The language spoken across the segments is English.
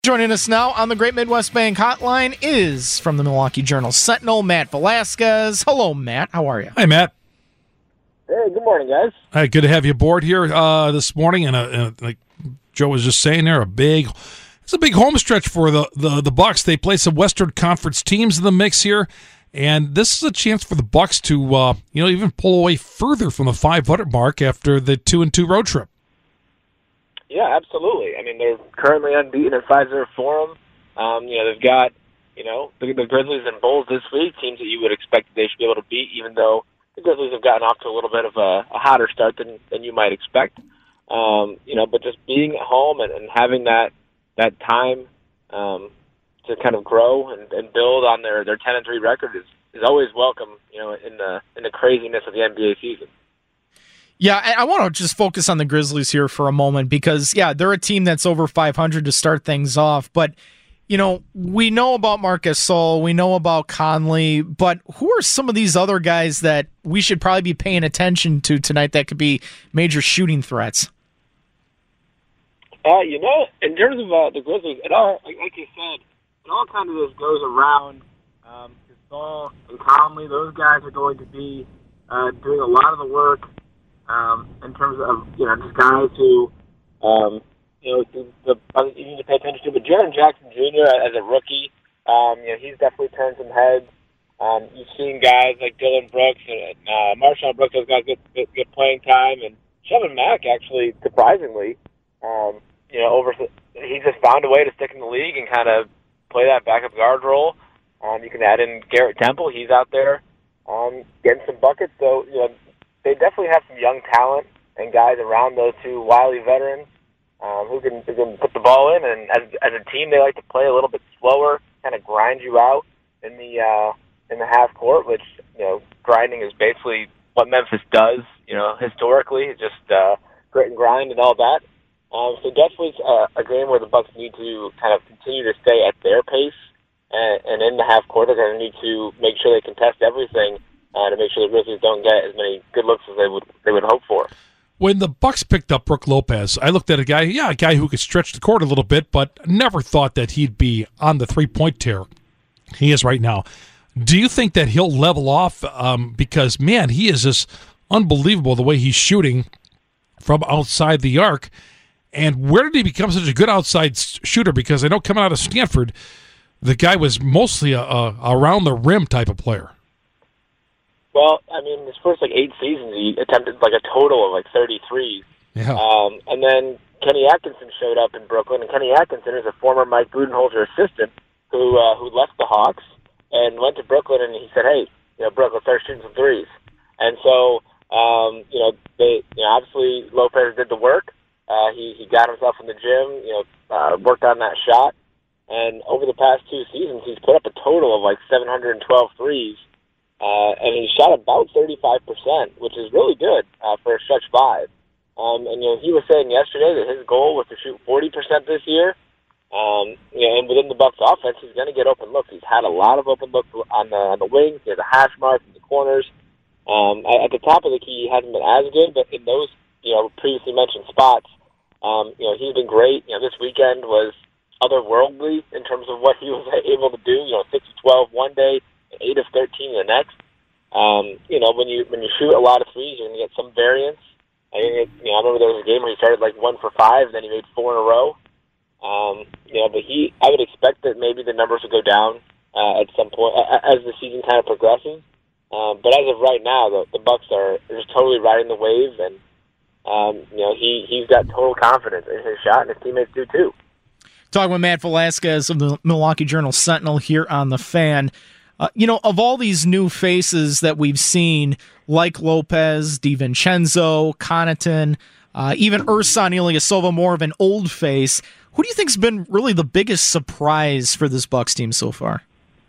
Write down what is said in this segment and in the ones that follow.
Joining us now on the Great Midwest Bank Hotline is from the Milwaukee Journal-Sentinel, Matt Velasquez. Hello, Matt. How are you? Hi, Matt. Hey, good morning, guys. Hi, good to have you aboard here this morning. And like Joe was just saying there, it's a big home stretch for the Bucks. They play some Western Conference teams in the mix here, and this is a chance for the Bucks to even pull away further from the 500 mark after the 2-2 road trip. Yeah, absolutely. I mean, they're currently unbeaten at 5-0 for them. They've got, the Grizzlies and Bulls this week, teams that you would expect they should be able to beat, even though the Grizzlies have gotten off to a little bit of a hotter start than you might expect. But just being at home and having that time to kind of grow and build on their 10-3 record is always welcome, in the craziness of the NBA season. Yeah, I want to just focus on the Grizzlies here for a moment because, they're a team that's over 500 to start things off. But, we know about Marc Gasol, we know about Conley, but who are some of these other guys that we should probably be paying attention to tonight that could be major shooting threats? In terms of the Grizzlies, it all, like you said, it all kind of just goes around Gasol and Conley. Those guys are going to be doing a lot of the work. In terms of, just guys who, you need to pay attention to. But Jaren Jackson Jr. as a rookie, he's definitely turned some heads. You've seen guys like Dillon Brooks and Marshall Brooks, those guys get playing time. And Shelvin Mack, actually, surprisingly, he's just found a way to stick in the league and kind of play that backup guard role. You can add in Garrett Temple. He's out there getting some buckets. So, they definitely have some young talent and guys around those two wily veterans who can put the ball in. And as a team, they like to play a little bit slower, kind of grind you out in the half court, which grinding is basically what Memphis does. Historically, just grit and grind and all that. So definitely a game where the Bucks need to kind of continue to stay at their pace, and in the half court, they're going to need to make sure they contest everything. To make sure the Grizzlies don't get as many good looks as they would hope for. When the Bucks picked up Brook Lopez, I looked at a guy who could stretch the court a little bit, but never thought that he'd be on the three-point tear he is right now. Do you think that he'll level off? Because, man, he is just unbelievable the way he's shooting from outside the arc. And where did he become such a good outside shooter? Because I know coming out of Stanford, the guy was mostly a around the rim type of player. Well, I mean, his first 8 seasons, he attempted a total of 33. Yeah. And then Kenny Atkinson showed up in Brooklyn, and Kenny Atkinson is a former Mike Budenholzer assistant who left the Hawks and went to Brooklyn, and he said, "Hey, Brooklyn, start shooting some threes." And so, obviously Lopez did the work. He got himself in the gym, worked on that shot, and over the past 2 seasons, he's put up a total of 712 threes. And he shot about 35%, which is really good for a stretch 5. And he was saying yesterday that his goal was to shoot 40% this year. And within the Bucks' offense, he's going to get open looks. He's had a lot of open looks on the wings. He has a hash mark in the corners. At the top of the key, he hasn't been as good, but in those previously mentioned spots, he's been great. This weekend was otherworldly in terms of what he was able to do. 6 of 12 one day. 8 of 13 the next. When you shoot a lot of threes, you're going to get some variance. I remember there was a game where he started 1 for 5, then he made 4 in a row. But I would expect that maybe the numbers will go down at some point as the season kind of progresses. But as of right now, the Bucks are just totally riding the wave, and he's got total confidence in his shot, and his teammates do too. Talking with Matt Velasquez of the Milwaukee Journal-Sentinel here on The Fan. Of all these new faces that we've seen, like Lopez, DiVincenzo, Connaughton, even Ersan Ilyasova, more of an old face, who do you think's been really the biggest surprise for this Bucks team so far?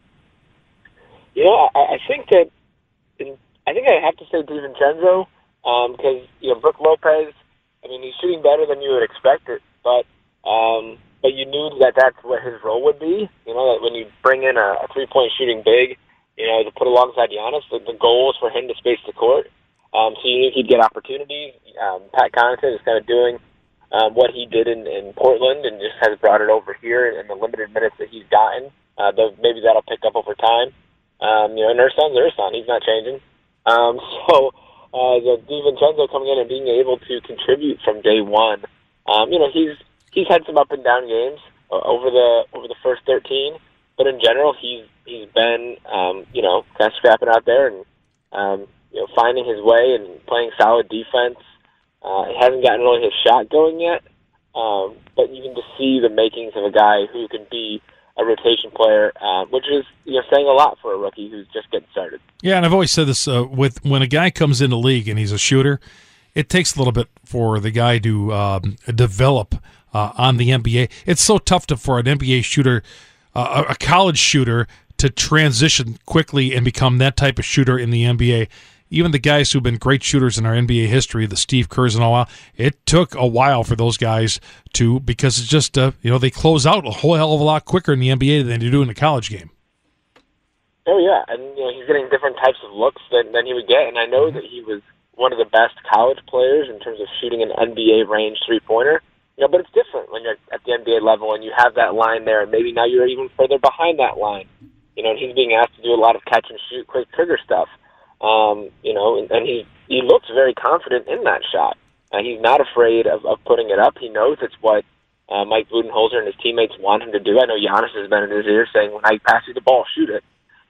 I think I have to say DiVincenzo, because Brook Lopez, he's shooting better than you would expect it, but you knew that that's what his role would be. That when you bring in a three-point shooting big, to put alongside Giannis, the goal is for him to space the court. So you knew he'd get opportunities. Pat Connaughton is kind of doing what he did in Portland and just has brought it over here in the limited minutes that he's gotten. Though maybe that'll pick up over time. And Ersan's Ersan. He's not changing. The DiVincenzo coming in and being able to contribute from day one. He's had some up and down games over the first 13, but in general he's been kind of scrapping out there and finding his way and playing solid defense. He hasn't gotten really his shot going yet, but you can just see the makings of a guy who can be a rotation player, which is saying a lot for a rookie who's just getting started. Yeah, and I've always said this when a guy comes in the league and he's a shooter, it takes a little bit for the guy to develop on the NBA. It's so tough for an NBA shooter, a college shooter, to transition quickly and become that type of shooter in the NBA. Even the guys who've been great shooters in our NBA history, the Steve Kerrs and all, it took a while for those guys because it's just, they close out a whole hell of a lot quicker in the NBA than they do in the college game. Oh, yeah, and he's getting different types of looks than he would get, and I know that he was one of the best college players in terms of shooting an NBA-range three-pointer, but it's different when you're at the NBA level and you have that line there, and maybe now you're even further behind that line, and he's being asked to do a lot of catch-and-shoot, quick trigger stuff. And he looks very confident in that shot. He's not afraid of putting it up. He knows it's what Mike Budenholzer and his teammates want him to do. I know Giannis has been in his ear saying, when I pass you the ball, shoot it.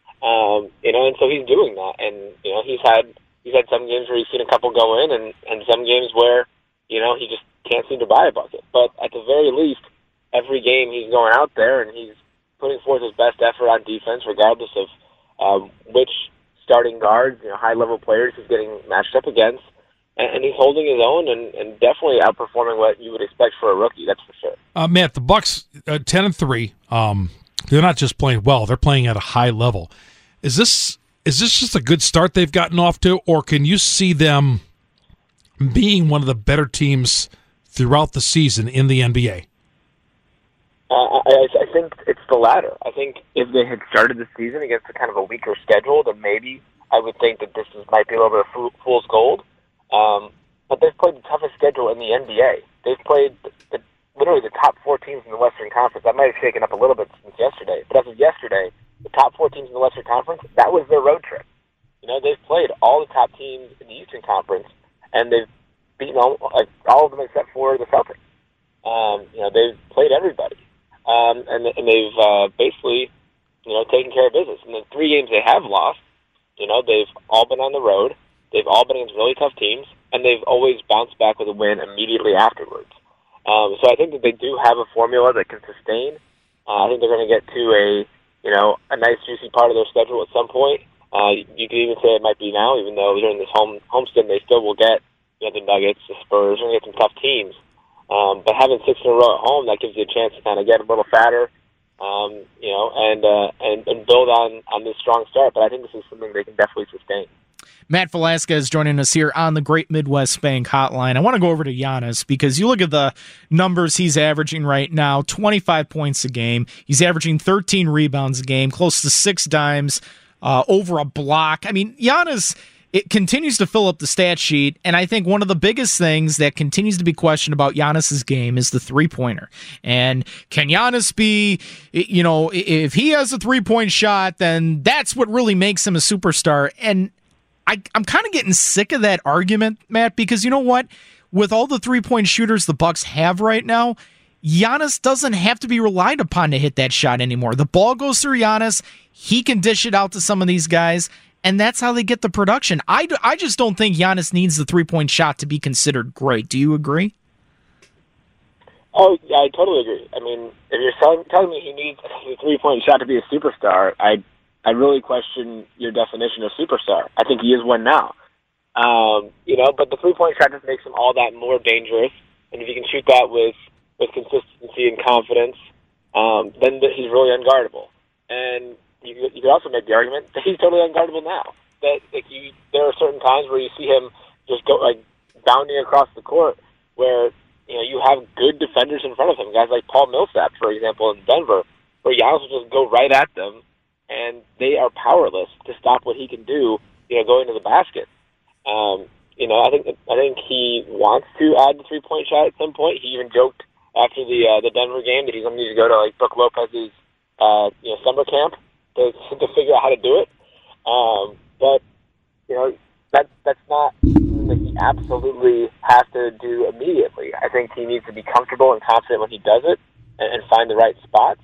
And so he's doing that. And, he's had some games where he's seen a couple go in and some games where, he just can't seem to buy a bucket. But at the very least, every game he's going out there and he's putting forth his best effort on defense, regardless of which starting guards, high-level players he's getting matched up against, and he's holding his own and definitely outperforming what you would expect for a rookie, that's for sure. Matt, the Bucks, 10-3, they're not just playing well, they're playing at a high level. Is this just a good start they've gotten off to, or can you see them being one of the better teams throughout the season in the NBA? I think it's the latter. I think if they had started the season against a kind of a weaker schedule, then maybe I would think that this might be a little bit of fool's gold. But they've played the toughest schedule in the NBA. They've played literally the top four teams in the Western Conference. That might have shaken up a little bit since yesterday. But as of yesterday, the top four teams in the Western Conference, that was their road trip. They've played all the top teams in the Eastern Conference, and they've beaten all of them except for the Celtics. They've played everybody. And they've basically, taken care of business. And the 3 games they have lost, they've all been on the road. They've all been against really tough teams, and they've always bounced back with a win immediately afterwards. So I think that they do have a formula that can sustain. I think they're going to get to a nice juicy part of their schedule at some point. You could even say it might be now, even though during this homestand they still will get the Nuggets, the Spurs, and get some tough teams. But having 6 in a row at home, that gives you a chance to kind of get a little fatter, and build on this strong start. But I think this is something they can definitely sustain. Matt Velasquez joining us here on the Great Midwest Bank Hotline. I want to go over to Giannis because you look at the numbers he's averaging right now, 25 points a game. He's averaging 13 rebounds a game, close to 6 dimes, over a block. I mean, Giannis, it continues to fill up the stat sheet, and I think one of the biggest things that continues to be questioned about Giannis's game is the three-pointer. And can Giannis be, if he has a three-point shot, then that's what really makes him a superstar. And I'm kind of getting sick of that argument, Matt, because you know what? With all the three-point shooters the Bucks have right now, Giannis doesn't have to be relied upon to hit that shot anymore. The ball goes through Giannis. He can dish it out to some of these guys, and that's how they get the production. I just don't think Giannis needs the three-point shot to be considered great. Do you agree? Oh, yeah, I totally agree. I mean, if you're telling me he needs the three-point shot to be a superstar, I really question your definition of superstar. I think he is one now. But the three-point shot just makes him all that more dangerous. And if you can shoot that with consistency and confidence, then he's really unguardable. And you could also make the argument that he's totally unguardable now. That there are certain times where you see him just go bounding across the court where you have good defenders in front of him, guys like Paul Millsap, for example, in Denver, where Giannis will just go right at them, and they are powerless to stop what he can do, going to the basket. I think he wants to add the 3-point shot at some point. He even joked after the Denver game that he's going to need to go to like Brook Lopez's summer camp to figure out how to do it. But that's not something that he absolutely has to do immediately. I think he needs to be comfortable and confident when he does it and find the right spots.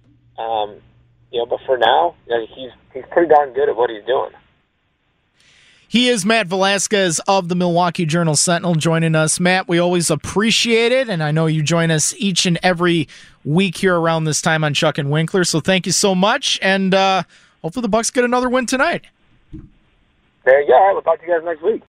But for now, he's pretty darn good at what he's doing. He is Matt Velasquez of the Milwaukee Journal-Sentinel joining us. Matt, we always appreciate it, and I know you join us each and every week here around this time on Chuck and Winkler, so thank you so much, and hopefully the Bucks get another win tonight. There you go. All right, we'll talk to you guys next week.